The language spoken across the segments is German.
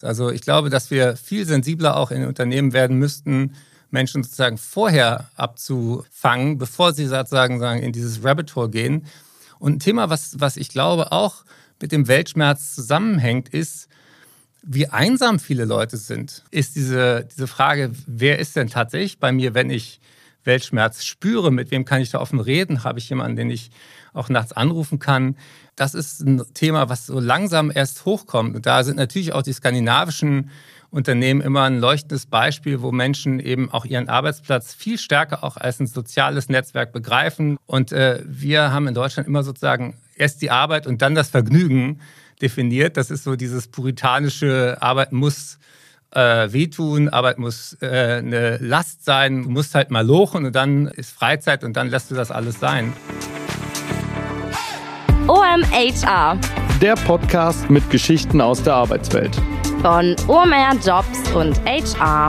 Also ich glaube, dass wir viel sensibler auch in Unternehmen werden müssten, Menschen sozusagen vorher abzufangen, bevor sie sozusagen in dieses Rabbit Hole gehen. Und ein Thema, was ich glaube auch mit dem Weltschmerz zusammenhängt, ist, wie einsam viele Leute sind. Ist diese Frage, wer ist denn tatsächlich bei mir, wenn ich Weltschmerz spüre? Mit wem kann ich da offen reden? Habe ich jemanden, den ich auch nachts anrufen kann? Das ist ein Thema, was so langsam erst hochkommt. Und da sind natürlich auch die skandinavischen Unternehmen immer ein leuchtendes Beispiel, wo Menschen eben auch ihren Arbeitsplatz viel stärker auch als ein soziales Netzwerk begreifen. Und wir haben in Deutschland immer sozusagen erst die Arbeit und dann das Vergnügen definiert. Das ist so dieses puritanische, Arbeit muss wehtun, Arbeit muss eine Last sein, du musst halt mal lochen und dann ist Freizeit und dann lässt du das alles sein. OMHR. Der Podcast mit Geschichten aus der Arbeitswelt. Von OMR Jobs und HR.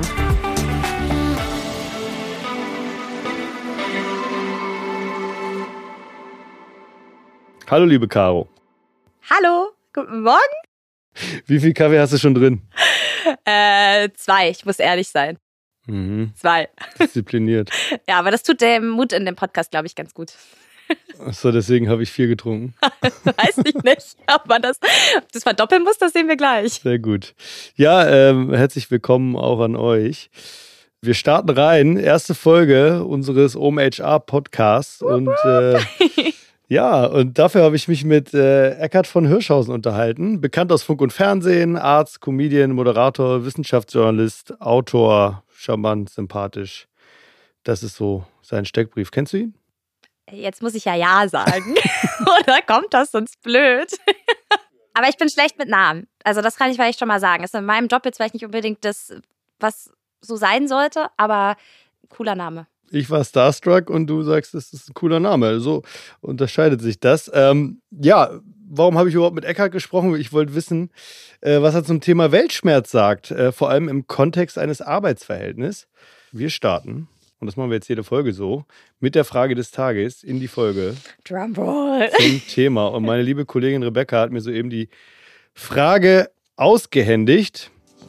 Hallo liebe Caro. Hallo, guten Morgen. Wie viel Kaffee hast du schon drin? 2, ich muss ehrlich sein. 2. Diszipliniert. Ja, aber das tut dem Mut in dem Podcast, glaube ich, ganz gut. Achso, deswegen habe ich 4 getrunken. Weiß ich nicht, ob das verdoppeln muss, das sehen wir gleich. Sehr gut. Ja, herzlich willkommen auch an euch. Wir starten rein, erste Folge unseres OMHR-Podcasts und ja, und dafür habe ich mich mit Eckhard von Hirschhausen unterhalten. Bekannt aus Funk und Fernsehen, Arzt, Comedian, Moderator, Wissenschaftsjournalist, Autor, charmant, sympathisch. Das ist so sein Steckbrief. Kennst du ihn? Jetzt muss ich ja sagen. Oder kommt das sonst blöd? Aber ich bin schlecht mit Namen. Also das kann ich vielleicht schon mal sagen. Ist in meinem Job jetzt vielleicht nicht unbedingt das, was so sein sollte, aber cooler Name. Ich war starstruck und du sagst, das ist ein cooler Name. So unterscheidet sich das. Ja, warum habe ich überhaupt mit Eckhard gesprochen? Ich wollte wissen, was er zum Thema Weltschmerz sagt, vor allem im Kontext eines Arbeitsverhältnisses. Wir starten, und das machen wir jetzt jede Folge so, mit der Frage des Tages in die Folge Drumroll. Zum Thema. Und meine liebe Kollegin Rebecca hat mir soeben die Frage ausgehändigt.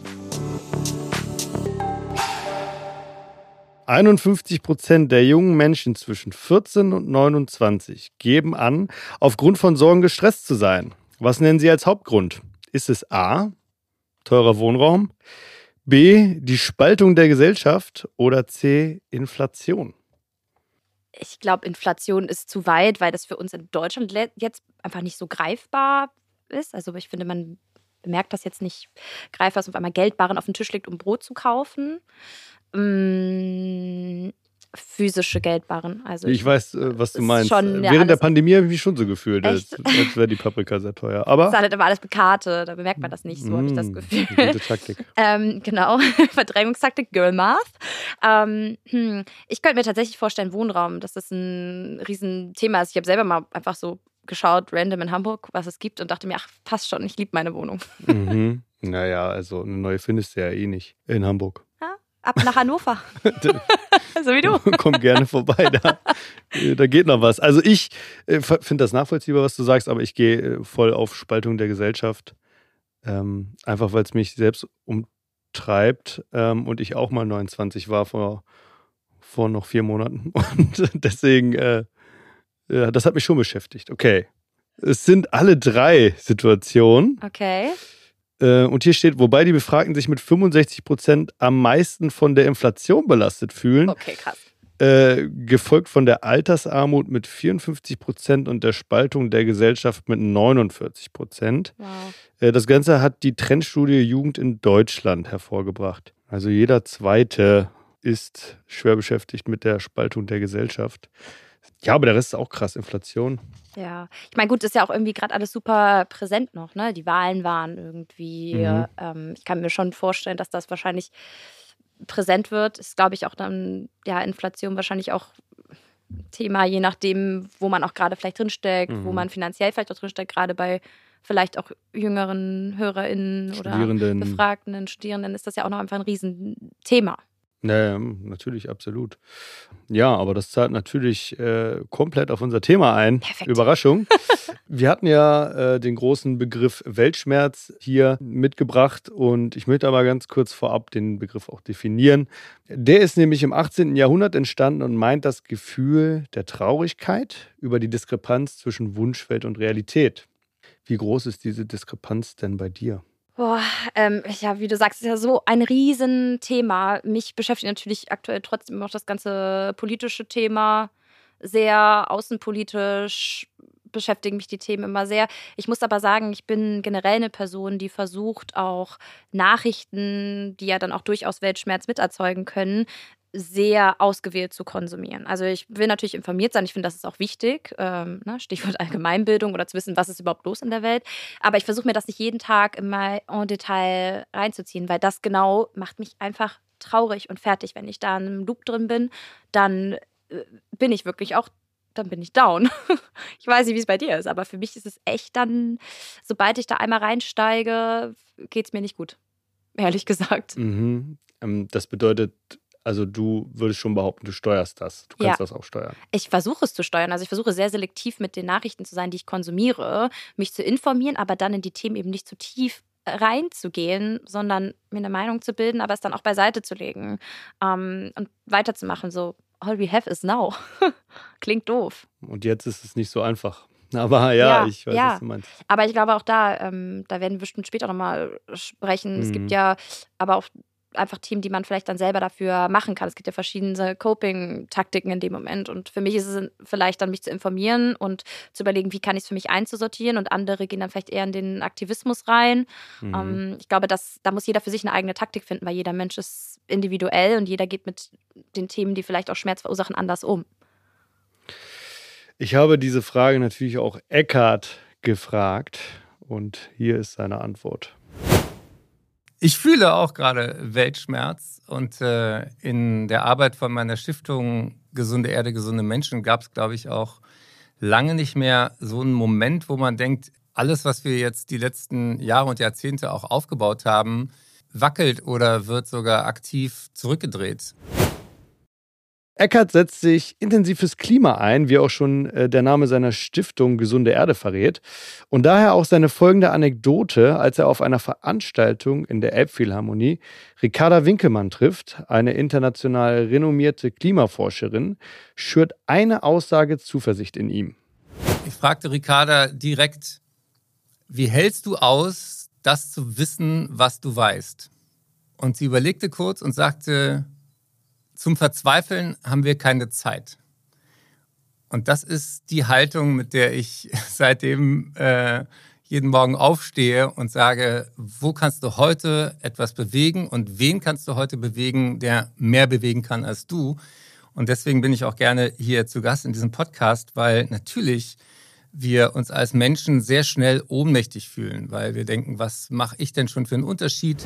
51% der jungen Menschen zwischen 14 und 29 geben an, aufgrund von Sorgen gestresst zu sein. Was nennen sie als Hauptgrund? Ist es A, teurer Wohnraum, B, die Spaltung der Gesellschaft oder C, Inflation? Ich glaube, Inflation ist zu weit, weil das für uns in Deutschland jetzt einfach nicht so greifbar ist. Also ich finde, man bemerkt das jetzt nicht greifbar, dass auf einmal Geldbarren auf den Tisch liegt, um Brot zu kaufen. Physische Geldbarren. Also ich weiß, was du meinst. Schon, ja, während der Pandemie habe ich mich schon so gefühlt, als wäre die Paprika sehr teuer. Aber das ist halt immer alles mit Karte, da bemerkt man das nicht, so habe ich das Gefühl. Gute Taktik. Genau, Verdrängungstaktik, Girl Math. Ich könnte mir tatsächlich vorstellen, Wohnraum, dass das ein Riesenthema ist. Ich habe selber mal einfach so geschaut, random in Hamburg, was es gibt und dachte mir, ach, passt schon, ich liebe meine Wohnung. Naja, also eine neue findest du ja eh nicht in Hamburg. Ab nach Hannover. So wie du. Komm gerne vorbei, da geht noch was. Also ich finde das nachvollziehbar, was du sagst, aber ich gehe voll auf Spaltung der Gesellschaft. Einfach, weil es mich selbst umtreibt und ich auch mal 29 war vor noch 4 Monaten. Und deswegen, das hat mich schon beschäftigt. Okay. Es sind alle 3 Situationen. Okay. Und hier steht, wobei die Befragten sich mit 65% am meisten von der Inflation belastet fühlen. Okay, krass. Gefolgt von der Altersarmut mit 54% und der Spaltung der Gesellschaft mit 49%. Wow. Das Ganze hat die Trendstudie Jugend in Deutschland hervorgebracht. Also jeder Zweite ist schwer beschäftigt mit der Spaltung der Gesellschaft. Ja, aber der Rest ist auch krass, Inflation. Ja, ich meine, gut, ist ja auch irgendwie gerade alles super präsent noch, ne? Die Wahlen waren irgendwie, ich kann mir schon vorstellen, dass das wahrscheinlich präsent wird. Ist, glaube ich, auch dann, ja, Inflation wahrscheinlich auch Thema, je nachdem, wo man auch gerade vielleicht drinsteckt, wo man finanziell vielleicht auch drinsteckt, gerade bei vielleicht auch jüngeren HörerInnen oder Befragten, Studierenden, ist das ja auch noch einfach ein Riesenthema. Ja, natürlich, absolut. Ja, aber das zahlt natürlich komplett auf unser Thema ein. Perfekt. Überraschung. Wir hatten ja den großen Begriff Weltschmerz hier mitgebracht und ich möchte aber ganz kurz vorab den Begriff auch definieren. Der ist nämlich im 18. Jahrhundert entstanden und meint das Gefühl der Traurigkeit über die Diskrepanz zwischen Wunschwelt und Realität. Wie groß ist diese Diskrepanz denn bei dir? Boah, ja, wie du sagst, ist ja so ein Riesenthema. Mich beschäftigt natürlich aktuell trotzdem noch das ganze politische Thema sehr. Außenpolitisch beschäftigen mich die Themen immer sehr. Ich muss aber sagen, ich bin generell eine Person, die versucht, auch Nachrichten, die ja dann auch durchaus Weltschmerz miterzeugen können, sehr ausgewählt zu konsumieren. Also ich will natürlich informiert sein, ich finde, das ist auch wichtig, Stichwort Allgemeinbildung oder zu wissen, was ist überhaupt los in der Welt. Aber ich versuche mir das nicht jeden Tag immer en Detail reinzuziehen, weil das genau macht mich einfach traurig und fertig. Wenn ich da in einem Loop drin bin, dann bin ich wirklich auch, dann bin ich down. Ich weiß nicht, wie es bei dir ist, aber für mich ist es echt dann, sobald ich da einmal reinsteige, geht es mir nicht gut, ehrlich gesagt. Mhm. Das bedeutet, also du würdest schon behaupten, du steuerst das. Du kannst das auch steuern. Ich versuche es zu steuern. Also ich versuche sehr selektiv mit den Nachrichten zu sein, die ich konsumiere, mich zu informieren, aber dann in die Themen eben nicht zu tief reinzugehen, sondern mir eine Meinung zu bilden, aber es dann auch beiseite zu legen und weiterzumachen. So, all we have is now. Klingt doof. Und jetzt ist es nicht so einfach. Aber ja, ich weiß, was du meinst. Aber ich glaube auch da werden wir bestimmt später nochmal sprechen. Es gibt ja aber auch einfach Themen, die man vielleicht dann selber dafür machen kann. Es gibt ja verschiedene Coping-Taktiken in dem Moment. Und für mich ist es vielleicht dann, mich zu informieren und zu überlegen, wie kann ich es für mich einzusortieren. Und andere gehen dann vielleicht eher in den Aktivismus rein. Ich glaube, da muss jeder für sich eine eigene Taktik finden, weil jeder Mensch ist individuell und jeder geht mit den Themen, die vielleicht auch Schmerz verursachen, anders um. Ich habe diese Frage natürlich auch Eckhart gefragt. Und hier ist seine Antwort. Ich fühle auch gerade Weltschmerz und in der Arbeit von meiner Stiftung Gesunde Erde, gesunde Menschen gab es, glaube ich, auch lange nicht mehr so einen Moment, wo man denkt, alles, was wir jetzt die letzten Jahre und Jahrzehnte auch aufgebaut haben, wackelt oder wird sogar aktiv zurückgedreht. Eckhart setzt sich intensiv fürs Klima ein, wie auch schon der Name seiner Stiftung Gesunde Erde verrät. Und daher auch seine folgende Anekdote, als er auf einer Veranstaltung in der Elbphilharmonie Ricarda Winkelmann trifft, eine international renommierte Klimaforscherin, schürt eine Aussage Zuversicht in ihm. Ich fragte Ricarda direkt, wie hältst du aus, das zu wissen, was du weißt? Und sie überlegte kurz und sagte, zum Verzweifeln haben wir keine Zeit. Und das ist die Haltung, mit der ich seitdem jeden Morgen aufstehe und sage, wo kannst du heute etwas bewegen und wen kannst du heute bewegen, der mehr bewegen kann als du? Und deswegen bin ich auch gerne hier zu Gast in diesem Podcast, weil natürlich wir uns als Menschen sehr schnell ohnmächtig fühlen, weil wir denken, was mache ich denn schon für einen Unterschied?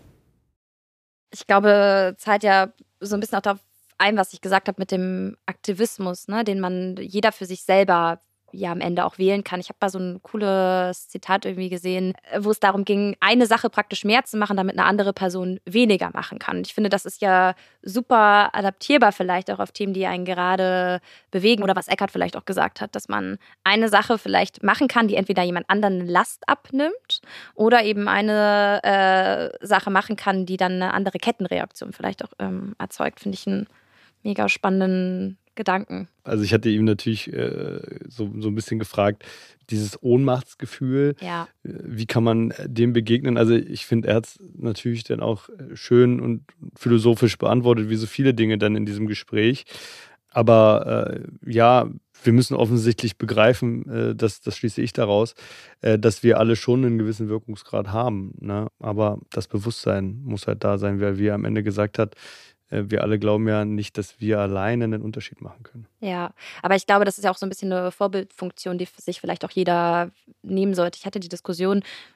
Ich glaube, zahlt ja so ein bisschen auch darauf ein, was ich gesagt habe mit dem Aktivismus, ne, den man jeder für sich selber ja am Ende auch wählen kann. Ich habe mal so ein cooles Zitat irgendwie gesehen, wo es darum ging, eine Sache praktisch mehr zu machen, damit eine andere Person weniger machen kann. Ich finde, das ist ja super adaptierbar vielleicht auch auf Themen, die einen gerade bewegen oder was Eckhart vielleicht auch gesagt hat, dass man eine Sache vielleicht machen kann, die entweder jemand anderen eine Last abnimmt oder eben eine Sache machen kann, die dann eine andere Kettenreaktion vielleicht auch erzeugt. Finde ich einen mega spannenden Gedanken. Also ich hatte ihm natürlich so ein bisschen gefragt, dieses Ohnmachtsgefühl, wie kann man dem begegnen? Also ich finde, er hat es natürlich dann auch schön und philosophisch beantwortet, wie so viele Dinge dann in diesem Gespräch. Aber ja, wir müssen offensichtlich begreifen, das schließe ich daraus, dass wir alle schon einen gewissen Wirkungsgrad haben. Ne? Aber das Bewusstsein muss halt da sein, weil wie er am Ende gesagt hat, wir alle glauben ja nicht, dass wir alleine einen Unterschied machen können. Ja, aber ich glaube, das ist ja auch so ein bisschen eine Vorbildfunktion, die sich vielleicht auch jeder nehmen sollte. Ich hatte die Diskussion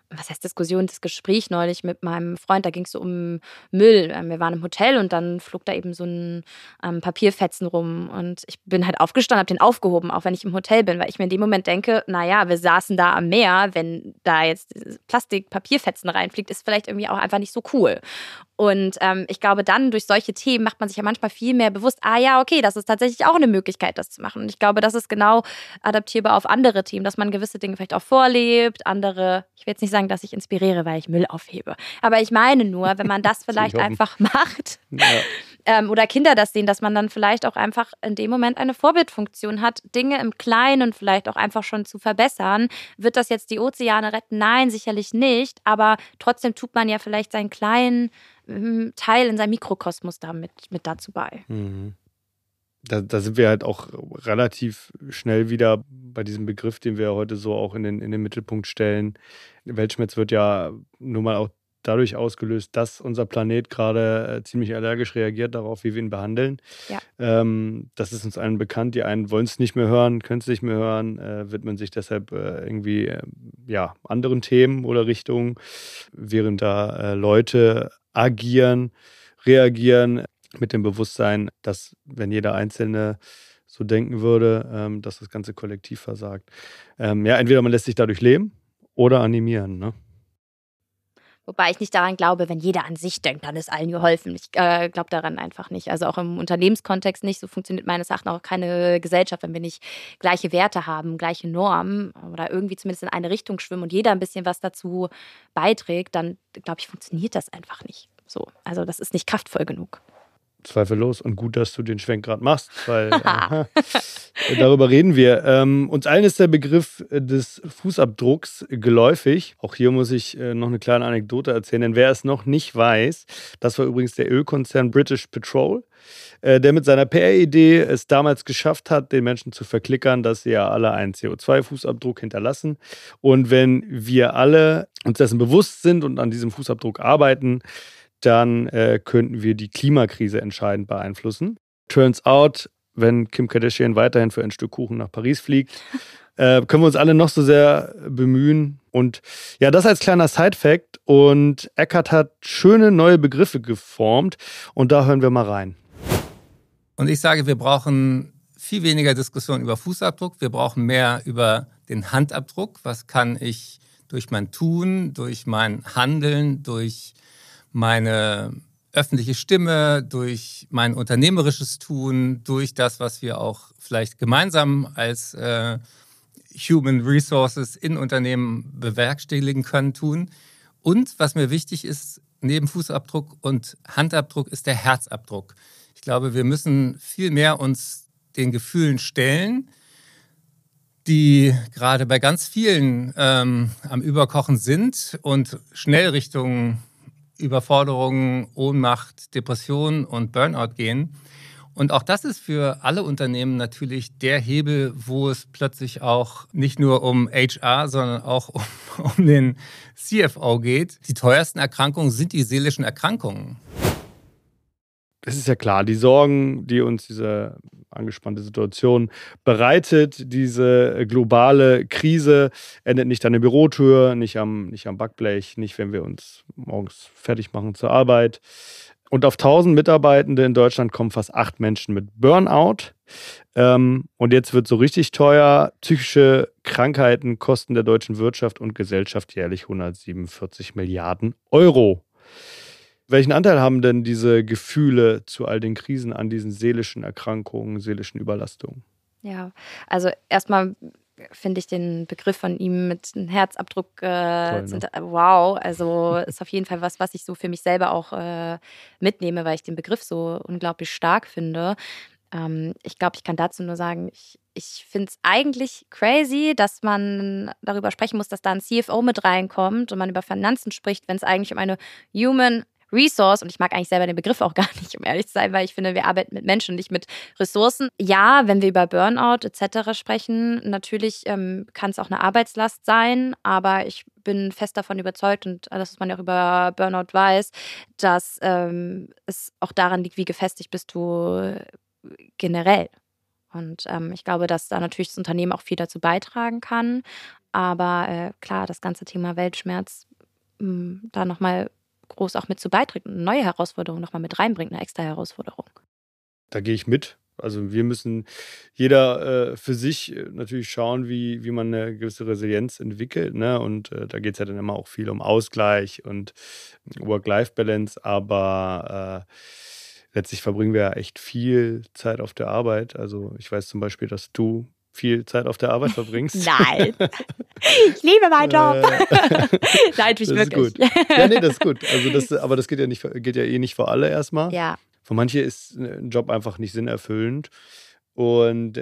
was heißt Diskussion, das Gespräch neulich mit meinem Freund, da ging es so um Müll. Wir waren im Hotel und dann flog da eben so ein Papierfetzen rum und ich bin halt aufgestanden, habe den aufgehoben, auch wenn ich im Hotel bin, weil ich mir in dem Moment denke, naja, wir saßen da am Meer, wenn da jetzt Plastik-Papierfetzen reinfliegt, ist vielleicht irgendwie auch einfach nicht so cool. Und ich glaube, dann durch solche Themen macht man sich ja manchmal viel mehr bewusst, ja, okay, das ist tatsächlich auch eine Möglichkeit, das zu machen. Und ich glaube, das ist genau adaptierbar auf andere Themen, dass man gewisse Dinge vielleicht auch vorlebt, andere, ich will jetzt nicht sagen, dass ich inspiriere, weil ich Müll aufhebe. Aber ich meine nur, wenn man das vielleicht einfach macht oder Kinder das sehen, dass man dann vielleicht auch einfach in dem Moment eine Vorbildfunktion hat, Dinge im Kleinen vielleicht auch einfach schon zu verbessern. Wird das jetzt die Ozeane retten? Nein, sicherlich nicht. Aber trotzdem tut man ja vielleicht seinen kleinen Teil in seinem Mikrokosmos da mit dazu bei. Mhm. Da sind wir halt auch relativ schnell wieder bei diesem Begriff, den wir heute so auch in den Mittelpunkt stellen. Weltschmerz wird ja nun mal auch dadurch ausgelöst, dass unser Planet gerade ziemlich allergisch reagiert darauf, wie wir ihn behandeln. Ja. Das ist uns allen bekannt. Die einen wollen es nicht mehr hören, können es nicht mehr hören, widmen sich deshalb irgendwie anderen Themen oder Richtungen, während da Leute agieren, reagieren mit dem Bewusstsein, dass wenn jeder Einzelne so denken würde, dass das ganze Kollektiv versagt. Entweder man lässt sich dadurch leben oder animieren, ne? Wobei ich nicht daran glaube, wenn jeder an sich denkt, dann ist allen geholfen. Ich glaube daran einfach nicht. Also auch im Unternehmenskontext nicht. So funktioniert meines Erachtens auch keine Gesellschaft, wenn wir nicht gleiche Werte haben, gleiche Normen oder irgendwie zumindest in eine Richtung schwimmen und jeder ein bisschen was dazu beiträgt, dann, glaube ich, funktioniert das einfach nicht. So. Also das ist nicht kraftvoll genug. Zweifellos. Und gut, dass du den Schwenk gerade machst, weil darüber reden wir. Uns allen ist der Begriff des Fußabdrucks geläufig. Auch hier muss ich noch eine kleine Anekdote erzählen, denn wer es noch nicht weiß, das war übrigens der Ölkonzern British Petrol, der mit seiner PR-Idee es damals geschafft hat, den Menschen zu verklickern, dass sie ja alle einen CO2-Fußabdruck hinterlassen. Und wenn wir alle uns dessen bewusst sind und an diesem Fußabdruck arbeiten, dann könnten wir die Klimakrise entscheidend beeinflussen. Turns out, wenn Kim Kardashian weiterhin für ein Stück Kuchen nach Paris fliegt, können wir uns alle noch so sehr bemühen. Und ja, das als kleiner Side-Fact. Und Eckhart hat schöne neue Begriffe geformt. Und da hören wir mal rein. Und ich sage, wir brauchen viel weniger Diskussion über Fußabdruck. Wir brauchen mehr über den Handabdruck. Was kann ich durch mein Tun, durch mein Handeln, durch meine öffentliche Stimme, durch mein unternehmerisches Tun, durch das, was wir auch vielleicht gemeinsam als Human Resources in Unternehmen bewerkstelligen können, tun. Und was mir wichtig ist, neben Fußabdruck und Handabdruck ist der Herzabdruck. Ich glaube, wir müssen viel mehr uns den Gefühlen stellen, die gerade bei ganz vielen am Überkochen sind und schnell Richtung Überforderung, Ohnmacht, Depression und Burnout gehen. Und auch das ist für alle Unternehmen natürlich der Hebel, wo es plötzlich auch nicht nur um HR, sondern auch um den CFO geht. Die teuersten Erkrankungen sind die seelischen Erkrankungen. Es ist ja klar, die Sorgen, die uns diese angespannte Situation bereitet, diese globale Krise, endet nicht an der Bürotür, nicht am Backblech, nicht, wenn wir uns morgens fertig machen zur Arbeit. Und auf 1000 Mitarbeitende in Deutschland kommen fast 8 Menschen mit Burnout. Und jetzt wird so richtig teuer. Psychische Krankheiten kosten der deutschen Wirtschaft und Gesellschaft jährlich 147 Milliarden Euro. Welchen Anteil haben denn diese Gefühle zu all den Krisen an diesen seelischen Erkrankungen, seelischen Überlastungen? Ja, also erstmal finde ich den Begriff von ihm mit einem Herzabdruck Toll, ne? Wow, also ist auf jeden Fall was ich so für mich selber auch mitnehme, weil ich den Begriff so unglaublich stark finde. Ich glaube, ich kann dazu nur sagen, ich finde es eigentlich crazy, dass man darüber sprechen muss, dass da ein CFO mit reinkommt und man über Finanzen spricht, wenn es eigentlich um eine Human Resource, und ich mag eigentlich selber den Begriff auch gar nicht, um ehrlich zu sein, weil ich finde, wir arbeiten mit Menschen, nicht mit Ressourcen. Ja, wenn wir über Burnout etc. sprechen, natürlich kann es auch eine Arbeitslast sein, aber ich bin fest davon überzeugt, und das, was man ja auch über Burnout weiß, dass es auch daran liegt, wie gefestigt bist du generell. Und ich glaube, dass da natürlich das Unternehmen auch viel dazu beitragen kann. Aber klar, das ganze Thema Weltschmerz da nochmal groß auch mit zu beiträgt und eine neue Herausforderung nochmal mit reinbringt, eine extra Herausforderung. Da gehe ich mit. Also wir müssen jeder für sich natürlich schauen, wie man eine gewisse Resilienz entwickelt. Ne? Und da geht es ja dann immer auch viel um Ausgleich und Work-Life-Balance. Aber letztlich verbringen wir ja echt viel Zeit auf der Arbeit. Also ich weiß zum Beispiel, dass du viel Zeit auf der Arbeit verbringst. Nein, ich liebe meinen Job. Nein, mich wirklich. Ist gut. Ja, nee, das ist gut. Also aber das geht ja eh nicht für alle erstmal. Ja. Für manche ist ein Job einfach nicht sinnerfüllend. Und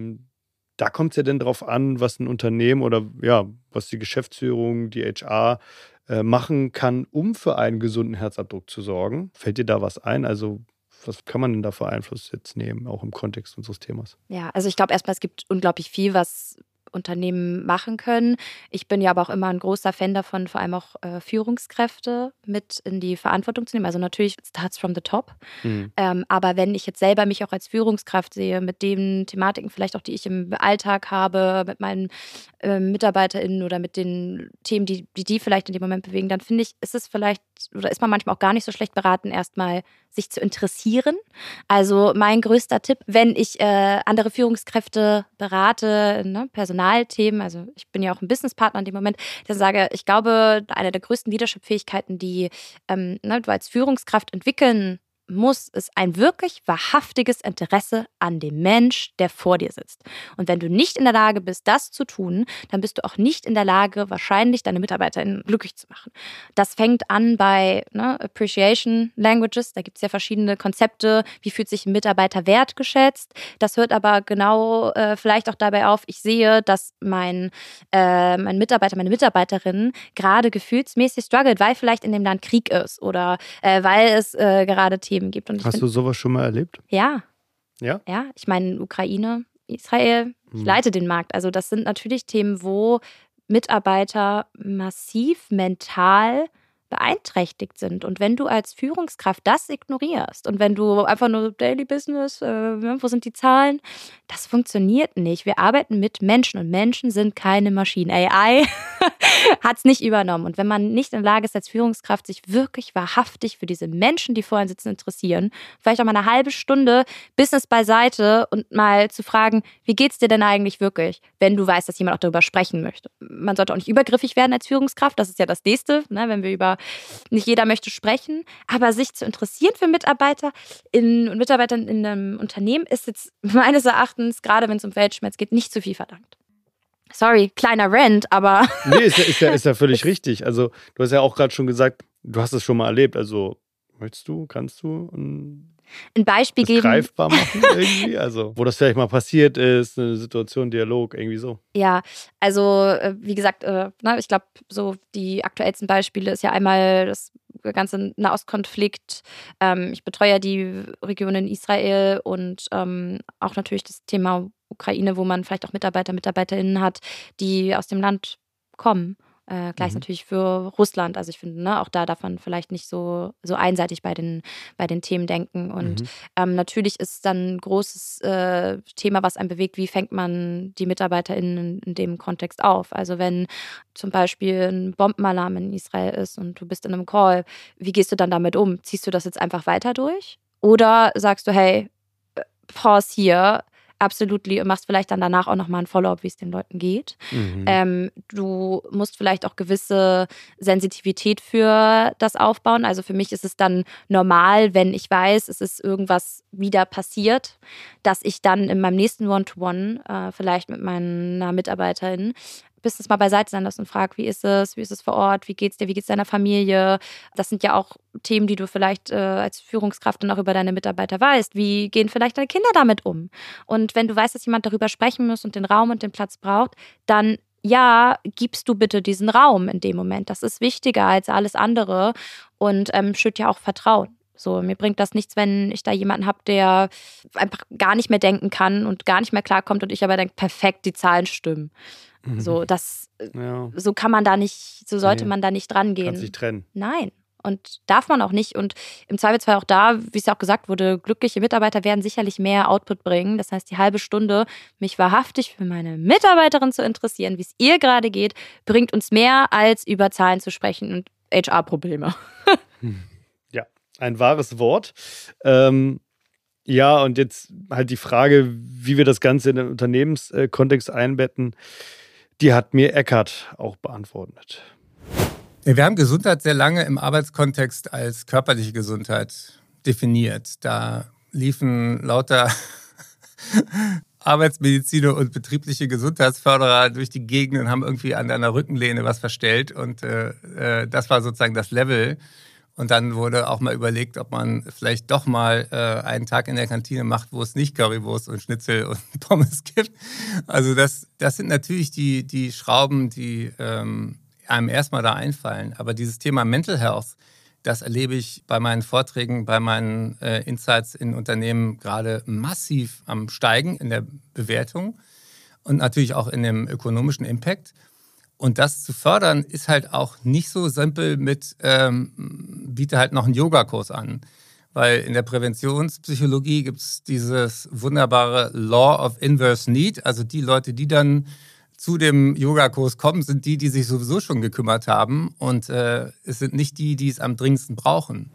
da kommt es ja dann drauf an, was ein Unternehmen oder ja, was die Geschäftsführung, die HR machen kann, um für einen gesunden Herzabdruck zu sorgen. Fällt dir da was ein? Also was kann man denn da für Einfluss jetzt nehmen, auch im Kontext unseres Themas? Ja, also ich glaube erstmal, es gibt unglaublich viel, was Unternehmen machen können. Ich bin ja aber auch immer ein großer Fan davon, vor allem auch Führungskräfte mit in die Verantwortung zu nehmen. Also natürlich starts from the top. Aber wenn ich jetzt selber mich auch als Führungskraft sehe, mit den Thematiken vielleicht auch, die ich im Alltag habe, mit meinen MitarbeiterInnen oder mit den Themen, die vielleicht in dem Moment bewegen, dann finde ich, ist es vielleicht oder ist man manchmal auch gar nicht so schlecht beraten, erstmal sich zu interessieren. Also mein größter Tipp, wenn ich andere Führungskräfte berate, ne, Personalthemen, also ich bin ja auch ein Businesspartner in dem Moment, dann sage ich glaube, eine der größten Leadership-Fähigkeiten, die du als Führungskraft entwickeln muss, ist ein wirklich wahrhaftiges Interesse an dem Mensch, der vor dir sitzt. Und wenn du nicht in der Lage bist, das zu tun, dann bist du auch nicht in der Lage, wahrscheinlich deine MitarbeiterInnen glücklich zu machen. Das fängt an bei Appreciation Languages. Da gibt es ja verschiedene Konzepte. Wie fühlt sich ein Mitarbeiter wertgeschätzt? Das hört aber genau vielleicht auch dabei auf, ich sehe, dass mein Mitarbeiter, meine Mitarbeiterin gerade gefühlsmäßig struggelt, weil vielleicht in dem Land Krieg ist oder weil es gerade Themen gibt. Und Hast du sowas schon mal erlebt? Ja. Ja? Ja, ich meine, Ukraine, Israel, ich leite den Markt. Also das sind natürlich Themen, wo Mitarbeiter massiv mental beeinträchtigt sind. Und wenn du als Führungskraft das ignorierst und wenn du einfach nur Daily Business, wo sind die Zahlen? Das funktioniert nicht. Wir arbeiten mit Menschen und Menschen sind keine Maschinen. AI hat es nicht übernommen. Und wenn man nicht in der Lage ist, als Führungskraft sich wirklich wahrhaftig für diese Menschen, die vor einem sitzen, interessieren, vielleicht auch mal eine halbe Stunde Business beiseite und mal zu fragen, wie geht's dir denn eigentlich wirklich, wenn du weißt, dass jemand auch darüber sprechen möchte. Man sollte auch nicht übergriffig werden als Führungskraft, das ist ja das Nächste, ne, wenn wir nicht jeder möchte sprechen, aber sich zu interessieren für Mitarbeiter und Mitarbeitern in einem Unternehmen ist jetzt meines Erachtens, gerade wenn es um Weltschmerz geht, nicht zu viel verlangt. Sorry, kleiner Rant, aber... Nee, ist ja völlig richtig. Also du hast ja auch gerade schon gesagt, du hast es schon mal erlebt. Also kannst du ein Beispiel geben. Greifbar machen irgendwie? Also wo das vielleicht mal passiert ist, eine Situation, Dialog, irgendwie so. Ja, also wie gesagt, ich glaube, so die aktuellsten Beispiele ist ja einmal das ganze Nahostkonflikt. Ich betreue ja die Region in Israel und auch natürlich das Thema Ukraine, wo man vielleicht auch MitarbeiterInnen hat, die aus dem Land kommen. Gleich natürlich für Russland. Also ich finde, auch da darf man vielleicht nicht so einseitig bei den Themen denken. Und natürlich ist dann ein großes Thema, was einen bewegt, wie fängt man die MitarbeiterInnen in dem Kontext auf? Also wenn zum Beispiel ein Bombenalarm in Israel ist und du bist in einem Call, wie gehst du dann damit um? Ziehst du das jetzt einfach weiter durch? Oder sagst du, hey, pause hier, absolutely, und machst vielleicht dann danach auch nochmal ein Follow-up, wie es den Leuten geht. Du musst vielleicht auch gewisse Sensitivität für das aufbauen. Also für mich ist es dann normal, wenn ich weiß, es ist irgendwas wieder passiert, dass ich dann in meinem nächsten One-to-One vielleicht mit meiner Mitarbeiterin Business mal beiseite sein lassen und frag, wie ist es vor Ort, wie geht's dir, wie geht's deiner Familie? Das sind ja auch Themen, die du vielleicht als Führungskraft dann auch über deine Mitarbeiter weißt. Wie gehen vielleicht deine Kinder damit um? Und wenn du weißt, dass jemand darüber sprechen muss und den Raum und den Platz braucht, dann gibst du bitte diesen Raum in dem Moment. Das ist wichtiger als alles andere und schürt ja auch Vertrauen. So, mir bringt das nichts, wenn ich da jemanden habe, der einfach gar nicht mehr denken kann und gar nicht mehr klarkommt und ich aber denke, perfekt, die Zahlen stimmen. So, so kann man da nicht, so sollte man da nicht dran gehen. Kannst dich trennen. Nein. und darf man auch nicht. Und im Zweifelsfall auch da, wie es ja auch gesagt wurde, glückliche Mitarbeiter werden sicherlich mehr Output bringen. Das heißt, die halbe Stunde, mich wahrhaftig für meine Mitarbeiterin zu interessieren, wie es ihr gerade geht, bringt uns mehr, als über Zahlen zu sprechen und HR-Probleme. Ja, ein wahres Wort. Ja, und jetzt halt die Frage, wie wir das Ganze in den Unternehmenskontext einbetten, die hat mir Eckhart auch beantwortet. Wir haben Gesundheit sehr lange im Arbeitskontext als körperliche Gesundheit definiert. Da liefen lauter Arbeitsmediziner und betriebliche Gesundheitsförderer durch die Gegend und haben irgendwie an deiner Rückenlehne was verstellt. Und das war sozusagen das Level. Und dann wurde auch mal überlegt, ob man vielleicht doch mal einen Tag in der Kantine macht, wo es nicht Currywurst und Schnitzel und Pommes gibt. Also das sind natürlich die Schrauben, die einem erstmal da einfallen. Aber dieses Thema Mental Health, das erlebe ich bei meinen Vorträgen, bei meinen Insights in Unternehmen gerade massiv am Steigen in der Bewertung und natürlich auch in dem ökonomischen Impact. Und das zu fördern, ist halt auch nicht so simpel mit, biete halt noch einen Yogakurs an. Weil in der Präventionspsychologie gibt es dieses wunderbare Law of Inverse Need. Also die Leute, die dann zu dem Yogakurs kommen, sind die sich sowieso schon gekümmert haben. Und es sind nicht die es am dringendsten brauchen.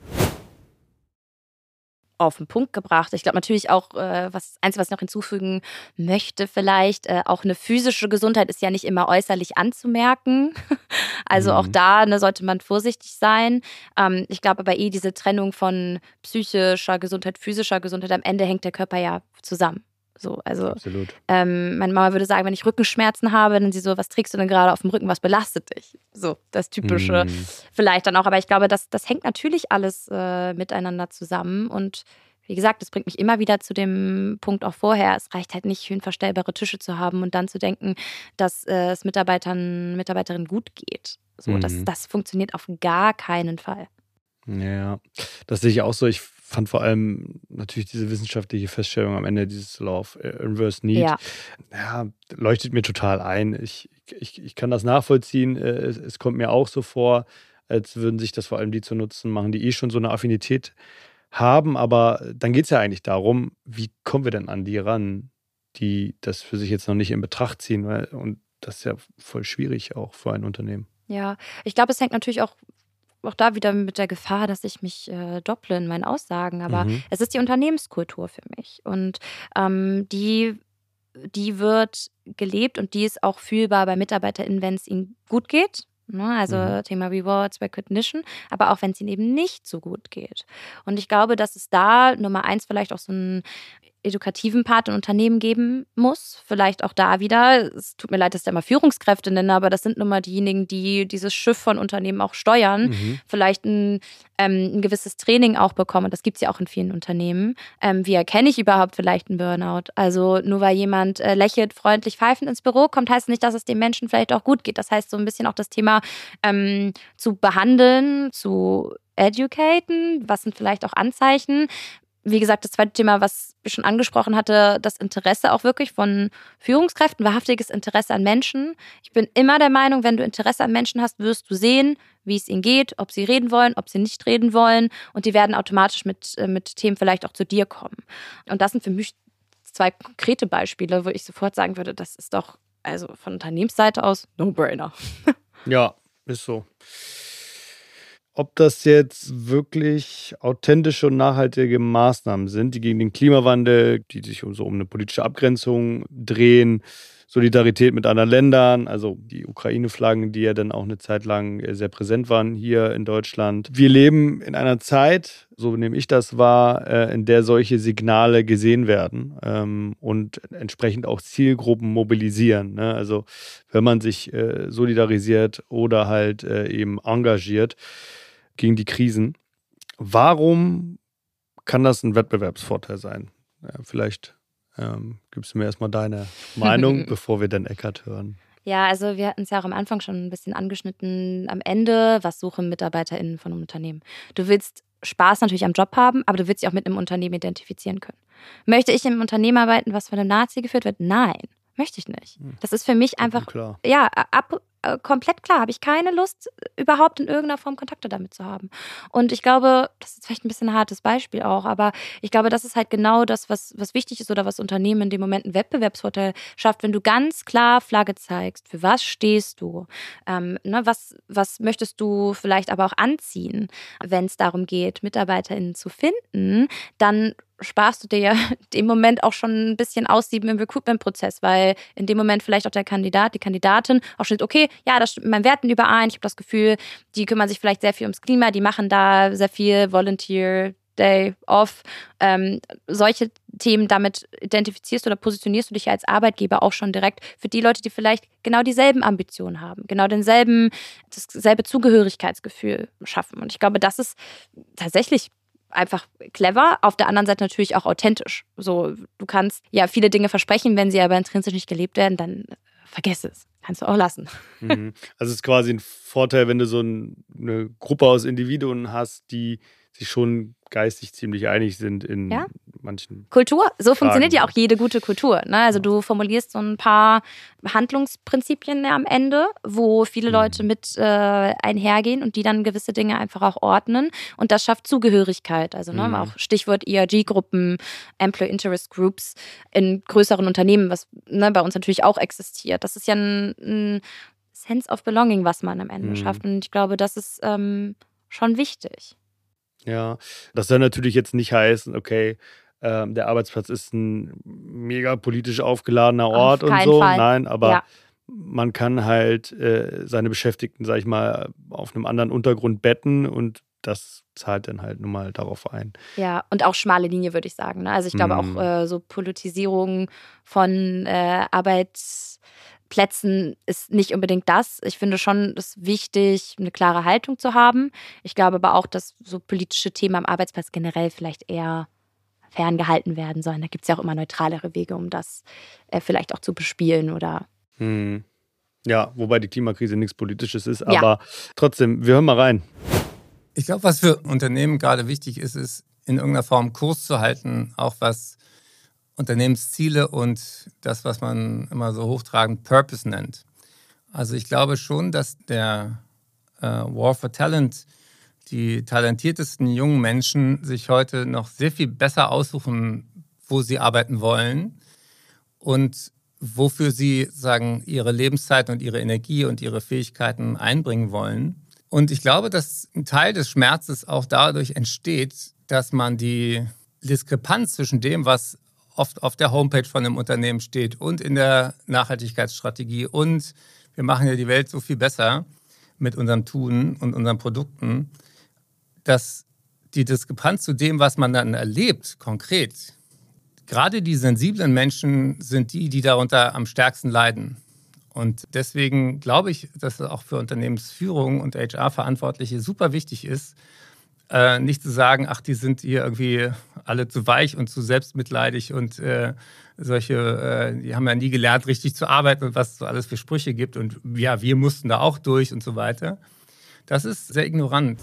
Auf den Punkt gebracht. Ich glaube natürlich auch, was ich noch hinzufügen möchte vielleicht, auch eine physische Gesundheit ist ja nicht immer äußerlich anzumerken. Also auch da sollte man vorsichtig sein. Ich glaube aber diese Trennung von psychischer Gesundheit, physischer Gesundheit, am Ende hängt der Körper ja zusammen. So, also Absolut. Meine Mama würde sagen, wenn ich Rückenschmerzen habe, dann sie so, was trägst du denn gerade auf dem Rücken, was belastet dich? So, das Typische vielleicht dann auch. Aber ich glaube, das hängt natürlich alles miteinander zusammen. Und wie gesagt, das bringt mich immer wieder zu dem Punkt auch vorher. Es reicht halt nicht, höhenverstellbare Tische zu haben und dann zu denken, dass es Mitarbeiterinnen gut geht. So, das funktioniert auf gar keinen Fall. Ja, das sehe ich auch so. Ich fand vor allem natürlich diese wissenschaftliche Feststellung am Ende, dieses Law of Inverse Need, ja, leuchtet mir total ein. Ich kann das nachvollziehen. Es kommt mir auch so vor, als würden sich das vor allem die zu Nutzen machen, die schon so eine Affinität haben. Aber dann geht es ja eigentlich darum, wie kommen wir denn an die ran, die das für sich jetzt noch nicht in Betracht ziehen. Und das ist ja voll schwierig auch für ein Unternehmen. Ja, ich glaube, es hängt natürlich auch da wieder mit der Gefahr, dass ich mich dopple in meinen Aussagen. Aber es ist die Unternehmenskultur für mich. Und die wird gelebt und die ist auch fühlbar bei MitarbeiterInnen, wenn es ihnen gut geht. Ne? Also Thema Rewards, Recognition. Aber auch wenn es ihnen eben nicht so gut geht. Und ich glaube, dass es da Nummer 1 vielleicht auch so einen edukativen Part in Unternehmen geben muss. Vielleicht auch da wieder, es tut mir leid, dass ich da immer Führungskräfte nenne, aber das sind nun mal diejenigen, die dieses Schiff von Unternehmen auch steuern. Vielleicht ein gewisses Training auch bekommen. Und das gibt es ja auch in vielen Unternehmen. Wie erkenne ich überhaupt vielleicht einen Burnout? Also nur weil jemand lächelt, freundlich pfeifend ins Büro kommt, heißt nicht, dass es dem Menschen vielleicht auch gut geht. Das heißt, so ein bisschen auch das Thema zu behandeln, zu educaten. Was sind vielleicht auch Anzeichen? Wie gesagt, das zweite Thema, was ich schon angesprochen hatte, das Interesse auch wirklich von Führungskräften, wahrhaftiges Interesse an Menschen. Ich bin immer der Meinung, wenn du Interesse an Menschen hast, wirst du sehen, wie es ihnen geht, ob sie reden wollen, ob sie nicht reden wollen. Und die werden automatisch mit Themen vielleicht auch zu dir kommen. Und das sind für mich 2 konkrete Beispiele, wo ich sofort sagen würde, das ist doch also von Unternehmensseite aus No-Brainer. Ja, ist so. Ob das jetzt wirklich authentische und nachhaltige Maßnahmen sind, die gegen den Klimawandel, die sich um eine politische Abgrenzung drehen, Solidarität mit anderen Ländern, also die Ukraine-Flaggen, die ja dann auch eine Zeit lang sehr präsent waren hier in Deutschland. Wir leben in einer Zeit, so nehme ich das wahr, in der solche Signale gesehen werden und entsprechend auch Zielgruppen mobilisieren. Ne? Also wenn man sich solidarisiert oder halt eben engagiert gegen die Krisen. Warum kann das ein Wettbewerbsvorteil sein? Ja, vielleicht gibst du mir erstmal deine Meinung, bevor wir dann Eckhart hören. Ja, also wir hatten es ja auch am Anfang schon ein bisschen angeschnitten. Am Ende, was suchen MitarbeiterInnen von einem Unternehmen? Du willst Spaß natürlich am Job haben, aber du willst dich auch mit einem Unternehmen identifizieren können. Möchte ich in einem Unternehmen arbeiten, was von einem Nazi geführt wird? Nein, möchte ich nicht. Das ist für mich einfach, klar. Ja, komplett klar, habe ich keine Lust, überhaupt in irgendeiner Form Kontakte damit zu haben. Und ich glaube, das ist vielleicht ein bisschen ein hartes Beispiel auch, aber ich glaube, das ist halt genau das, was wichtig ist oder was Unternehmen in dem Moment einen Wettbewerbsvorteil schafft, wenn du ganz klar Flagge zeigst, für was stehst du, was möchtest du vielleicht aber auch anziehen, wenn es darum geht, MitarbeiterInnen zu finden, dann sparst du dir ja im Moment auch schon ein bisschen Aussieben im Recruitment-Prozess, weil in dem Moment vielleicht auch der Kandidat, die Kandidatin auch steht, okay, ja, das stimmt mit meinen Werten überein, ich habe das Gefühl, die kümmern sich vielleicht sehr viel ums Klima, die machen da sehr viel Volunteer Day off, solche Themen, damit identifizierst oder positionierst du dich als Arbeitgeber auch schon direkt für die Leute, die vielleicht genau dieselben Ambitionen haben, genau dasselbe Zugehörigkeitsgefühl schaffen. Und ich glaube, das ist tatsächlich einfach clever, auf der anderen Seite natürlich auch authentisch. So, du kannst ja viele Dinge versprechen, wenn sie aber intrinsisch nicht gelebt werden, dann vergiss es. Kannst du auch lassen. Also es ist quasi ein Vorteil, wenn du so eine Gruppe aus Individuen hast, die sich schon geistig ziemlich einig sind in manchen Kultur. So Fragen. Funktioniert ja auch jede gute Kultur. Ne? Also du formulierst so ein paar Handlungsprinzipien am Ende, wo viele Leute mit einhergehen und die dann gewisse Dinge einfach auch ordnen. Und das schafft Zugehörigkeit. Also auch Stichwort ERG-Gruppen, Employee Interest Groups in größeren Unternehmen, was bei uns natürlich auch existiert. Das ist ja ein Sense of Belonging, was man am Ende schafft. Und ich glaube, das ist schon wichtig. Ja, das soll natürlich jetzt nicht heißen, okay, der Arbeitsplatz ist ein mega politisch aufgeladener Ort und so. Fall. Nein, aber man kann halt seine Beschäftigten, sag ich mal, auf einem anderen Untergrund betten und das zahlt dann halt nun mal darauf ein. Ja, und auch schmale Linie, würde ich sagen. Ne? Also ich glaube auch so Politisierung von Arbeitsplätzen ist nicht unbedingt das. Ich finde schon, es ist wichtig, eine klare Haltung zu haben. Ich glaube aber auch, dass so politische Themen am Arbeitsplatz generell vielleicht eher ferngehalten werden sollen. Da gibt es ja auch immer neutralere Wege, um das vielleicht auch zu bespielen oder. Ja, wobei die Klimakrise nichts Politisches ist, aber trotzdem, wir hören mal rein. Ich glaube, was für Unternehmen gerade wichtig ist, ist in irgendeiner Form Kurs zu halten, auch was Unternehmensziele und das, was man immer so hochtragend Purpose nennt. Also ich glaube schon, dass der War for Talent, die talentiertesten jungen Menschen sich heute noch sehr viel besser aussuchen, wo sie arbeiten wollen und wofür sie ihre Lebenszeit und ihre Energie und ihre Fähigkeiten einbringen wollen. Und ich glaube, dass ein Teil des Schmerzes auch dadurch entsteht, dass man die Diskrepanz zwischen dem, was oft auf der Homepage von einem Unternehmen steht und in der Nachhaltigkeitsstrategie und wir machen ja die Welt so viel besser mit unserem Tun und unseren Produkten, dass die Diskrepanz zu dem, was man dann erlebt, konkret, gerade die sensiblen Menschen sind die darunter am stärksten leiden. Und deswegen glaube ich, dass es auch für Unternehmensführung und HR-Verantwortliche super wichtig ist, nicht zu sagen, ach, die sind hier irgendwie alle zu weich und zu selbstmitleidig und die haben ja nie gelernt, richtig zu arbeiten und was es so alles für Sprüche gibt und ja, wir mussten da auch durch und so weiter. Das ist sehr ignorant.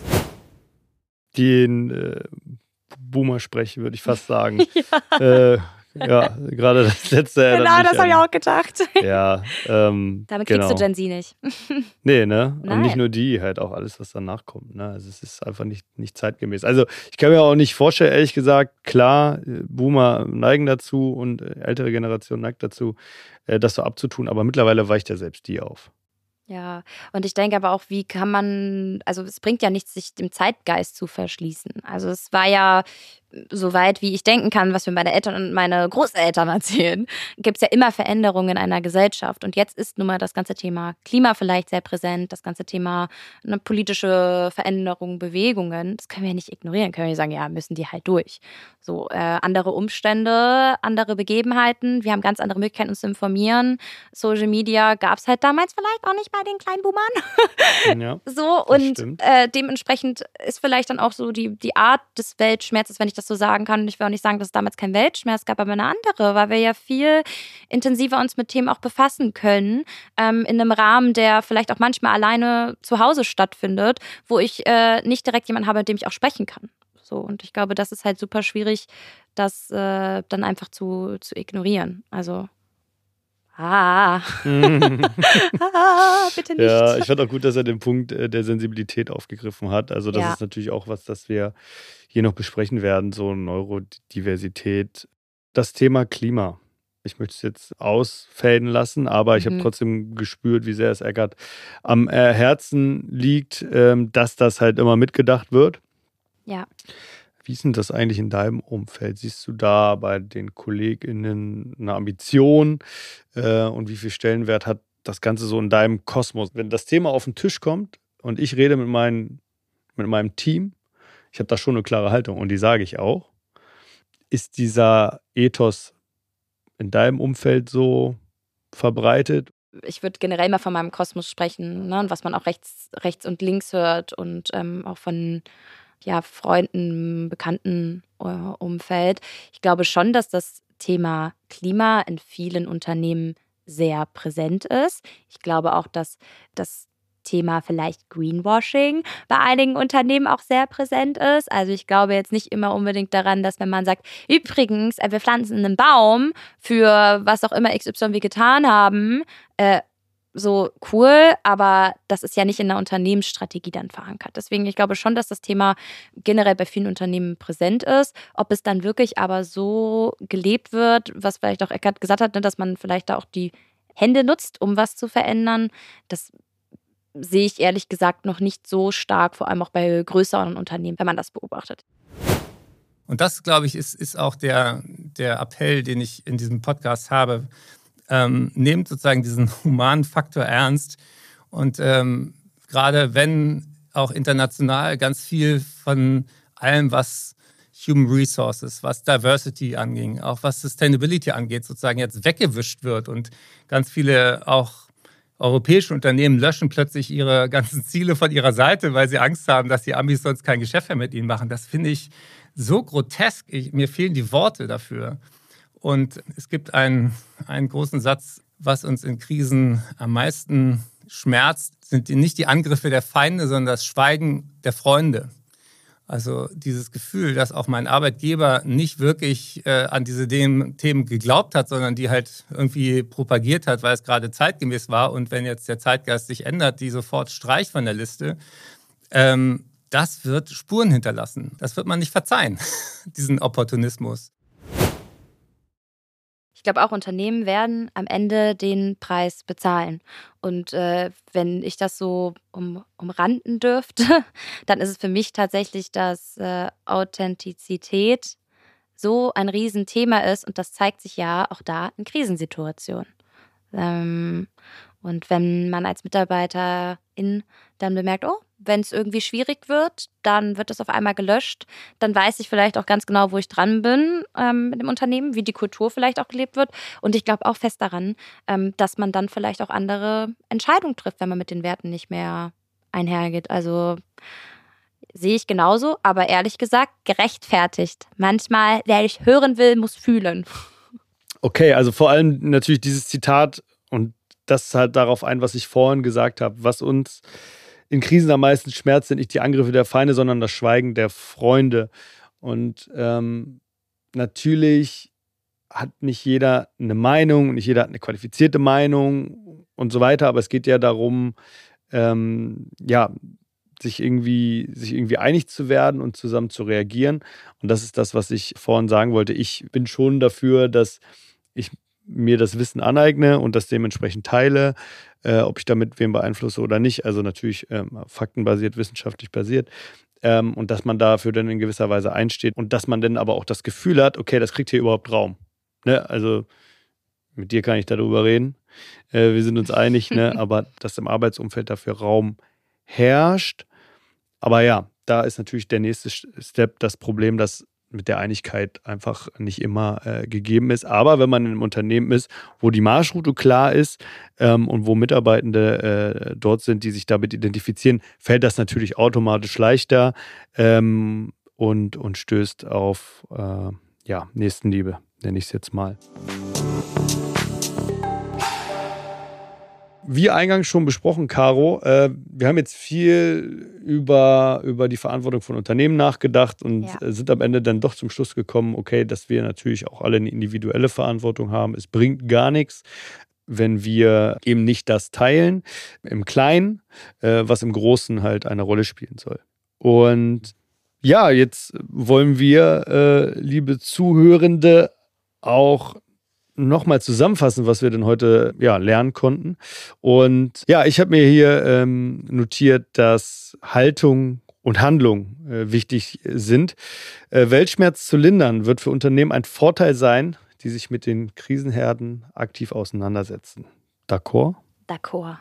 Den Boomer-Sprech, würde ich fast sagen. Ja, gerade das letzte. Genau, das habe ich auch gedacht. Ja, damit kriegst du Gen Z nicht. Nee, ne? Nein. Und nicht nur die, halt auch alles, was danach kommt. Ne? Also es ist einfach nicht zeitgemäß. Also ich kann mir auch nicht vorstellen, ehrlich gesagt, klar, Boomer neigen dazu und ältere Generation neigt dazu, das so abzutun, aber mittlerweile weicht ja selbst die auf. Ja, und ich denke aber auch, wie kann man, also es bringt ja nichts, sich dem Zeitgeist zu verschließen. Also es war ja, soweit wie ich denken kann, was mir meine Eltern und meine Großeltern erzählen, gibt es ja immer Veränderungen in einer Gesellschaft. Und jetzt ist nun mal das ganze Thema Klima vielleicht sehr präsent, das ganze Thema politische Veränderungen, Bewegungen, das können wir ja nicht ignorieren, können wir nicht sagen, ja, müssen die halt durch. So, andere Umstände, andere Begebenheiten, wir haben ganz andere Möglichkeiten, uns zu informieren. Social Media gab es halt damals vielleicht auch nicht bei den kleinen Boomern. Ja, so, und dementsprechend ist vielleicht dann auch so die Art des Weltschmerzes, wenn ich das so sagen kann. Ich will auch nicht sagen, dass es damals kein Weltschmerz gab, aber eine andere, weil wir ja viel intensiver uns mit Themen auch befassen können, in einem Rahmen, der vielleicht auch manchmal alleine zu Hause stattfindet, wo ich nicht direkt jemanden habe, mit dem ich auch sprechen kann. So, und ich glaube, das ist halt super schwierig, das dann einfach zu ignorieren. Also Bitte nicht. Ja, ich fand auch gut, dass er den Punkt der Sensibilität aufgegriffen hat. Also das ist natürlich auch was, das wir hier noch besprechen werden, so Neurodiversität. Das Thema Klima. Ich möchte es jetzt ausfaden lassen, aber ich habe trotzdem gespürt, wie sehr es Eckart am Herzen liegt, dass das halt immer mitgedacht wird. Ja. Wie ist denn das eigentlich in deinem Umfeld? Siehst du da bei den KollegInnen eine Ambition und wie viel Stellenwert hat das Ganze so in deinem Kosmos? Wenn das Thema auf den Tisch kommt und ich rede mit meinem Team, ich habe da schon eine klare Haltung und die sage ich auch, ist dieser Ethos in deinem Umfeld so verbreitet? Ich würde generell mal von meinem Kosmos sprechen, ne? Und was man auch rechts und links hört und auch von Freunden, Bekannten Umfeld. Ich glaube schon, dass das Thema Klima in vielen Unternehmen sehr präsent ist. Ich glaube auch, dass das Thema vielleicht Greenwashing bei einigen Unternehmen auch sehr präsent ist. Also ich glaube jetzt nicht immer unbedingt daran, dass wenn man sagt, übrigens, wir pflanzen einen Baum für was auch immer XY wir getan haben, so cool, aber das ist ja nicht in der Unternehmensstrategie dann verankert. Deswegen, ich glaube schon, dass das Thema generell bei vielen Unternehmen präsent ist. Ob es dann wirklich aber so gelebt wird, was vielleicht auch Eckart gesagt hat, ne, dass man vielleicht da auch die Hände nutzt, um was zu verändern, das sehe ich ehrlich gesagt noch nicht so stark, vor allem auch bei größeren Unternehmen, wenn man das beobachtet. Und das, glaube ich, ist auch der Appell, den ich in diesem Podcast habe. Nehmt sozusagen diesen humanen Faktor ernst. Und gerade wenn auch international ganz viel von allem, was Human Resources, was Diversity anging, auch was Sustainability angeht, sozusagen jetzt weggewischt wird und ganz viele auch europäische Unternehmen löschen plötzlich ihre ganzen Ziele von ihrer Seite, weil sie Angst haben, dass die Amis sonst kein Geschäft mehr mit ihnen machen. Das finde ich so grotesk. Mir fehlen die Worte dafür. Und es gibt einen großen Satz, was uns in Krisen am meisten schmerzt, sind nicht die Angriffe der Feinde, sondern das Schweigen der Freunde. Also dieses Gefühl, dass auch mein Arbeitgeber nicht wirklich an diese Themen geglaubt hat, sondern die halt irgendwie propagiert hat, weil es gerade zeitgemäß war. Und wenn jetzt der Zeitgeist sich ändert, die sofort streicht von der Liste, das wird Spuren hinterlassen. Das wird man nicht verzeihen, diesen Opportunismus. Ich glaube, auch Unternehmen werden am Ende den Preis bezahlen. Und wenn ich das so umranden dürfte, dann ist es für mich tatsächlich, dass Authentizität so ein Riesenthema ist. Und das zeigt sich ja auch da in Krisensituationen. Und wenn man als Mitarbeiterin dann bemerkt, oh, wenn es irgendwie schwierig wird, dann wird das auf einmal gelöscht. Dann weiß ich vielleicht auch ganz genau, wo ich dran bin mit dem Unternehmen, wie die Kultur vielleicht auch gelebt wird. Und ich glaube auch fest daran, dass man dann vielleicht auch andere Entscheidungen trifft, wenn man mit den Werten nicht mehr einhergeht. Also sehe ich genauso, aber ehrlich gesagt gerechtfertigt. Manchmal, wer ich hören will, muss fühlen. Okay, also vor allem natürlich dieses Zitat und das halt darauf ein, was ich vorhin gesagt habe, was uns in Krisen am meisten schmerzt, sind nicht die Angriffe der Feinde, sondern das Schweigen der Freunde. Und natürlich hat nicht jeder eine Meinung, nicht jeder hat eine qualifizierte Meinung und so weiter, aber es geht ja darum, sich irgendwie einig zu werden und zusammen zu reagieren. Und das ist das, was ich vorhin sagen wollte. Ich bin schon dafür, dass ich mir das Wissen aneigne und das dementsprechend teile, ob ich damit wen beeinflusse oder nicht. Also natürlich faktenbasiert, wissenschaftlich basiert. Und dass man dafür dann in gewisser Weise einsteht und dass man dann aber auch das Gefühl hat, okay, das kriegt hier überhaupt Raum. Ne? Also mit dir kann ich darüber reden. Wir sind uns einig, ne? Aber dass im Arbeitsumfeld dafür Raum herrscht. Aber ja, da ist natürlich der nächste Step das Problem, dass mit der Einigkeit einfach nicht immer gegeben ist. Aber wenn man in einem Unternehmen ist, wo die Marschroute klar ist und wo Mitarbeitende dort sind, die sich damit identifizieren, fällt das natürlich automatisch leichter und stößt auf Nächstenliebe, nenne ich es jetzt mal. Wie eingangs schon besprochen, Caro, wir haben jetzt viel über die Verantwortung von Unternehmen nachgedacht und sind am Ende dann doch zum Schluss gekommen, okay, dass wir natürlich auch alle eine individuelle Verantwortung haben. Es bringt gar nichts, wenn wir eben nicht das teilen im Kleinen, was im Großen halt eine Rolle spielen soll. Und ja, jetzt wollen wir, liebe Zuhörende, auch nochmal zusammenfassen, was wir denn heute lernen konnten. Und ja, ich habe mir hier notiert, dass Haltung und Handlung wichtig sind. Weltschmerz zu lindern wird für Unternehmen ein Vorteil sein, die sich mit den Krisenherden aktiv auseinandersetzen. D'accord? D'accord.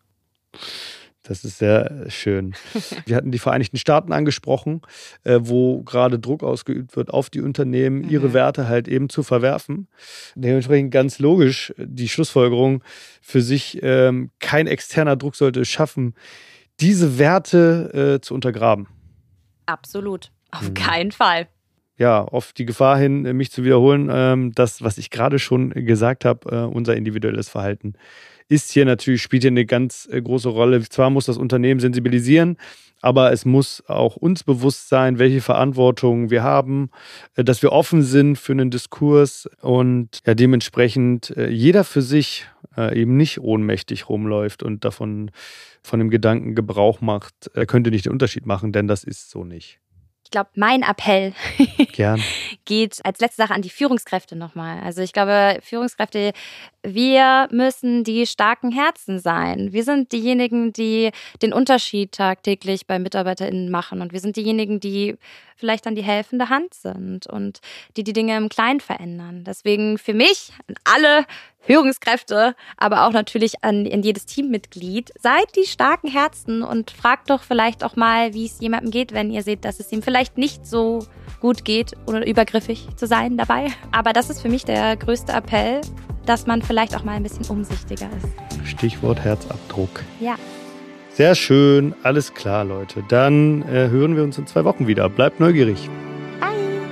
Das ist sehr schön. Wir hatten die Vereinigten Staaten angesprochen, wo gerade Druck ausgeübt wird auf die Unternehmen, ihre Werte halt eben zu verwerfen. Dementsprechend ganz logisch die Schlussfolgerung für sich, kein externer Druck sollte es schaffen, diese Werte zu untergraben. Absolut. Auf keinen Fall. Ja, auf die Gefahr hin, mich zu wiederholen, das, was ich gerade schon gesagt habe, unser individuelles Verhalten spielt hier eine ganz große Rolle. Zwar muss das Unternehmen sensibilisieren, aber es muss auch uns bewusst sein, welche Verantwortung wir haben, dass wir offen sind für einen Diskurs und ja, dementsprechend jeder für sich eben nicht ohnmächtig rumläuft und von dem Gedanken Gebrauch macht, er könnte nicht den Unterschied machen, denn das ist so nicht. Ich glaube, mein Appell Gern. geht als letzte Sache an die Führungskräfte nochmal. Also ich glaube, Führungskräfte, wir müssen die starken Herzen sein. Wir sind diejenigen, die den Unterschied tagtäglich bei MitarbeiterInnen machen. Und wir sind diejenigen, die vielleicht dann die helfende Hand sind und die Dinge im Kleinen verändern. Deswegen für mich, an alle Führungskräfte, aber auch natürlich in jedes Teammitglied, seid die starken Herzen und fragt doch vielleicht auch mal, wie es jemandem geht, wenn ihr seht, dass es ihm vielleicht nicht so gut geht oder übergriffig zu sein dabei. Aber das ist für mich der größte Appell, dass man vielleicht auch mal ein bisschen umsichtiger ist. Stichwort Herzabdruck. Ja. Sehr schön, alles klar, Leute. Dann hören wir uns in 2 Wochen wieder. Bleibt neugierig. Bye.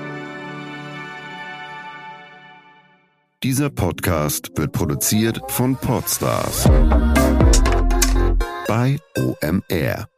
Dieser Podcast wird produziert von Podstars bei OMR.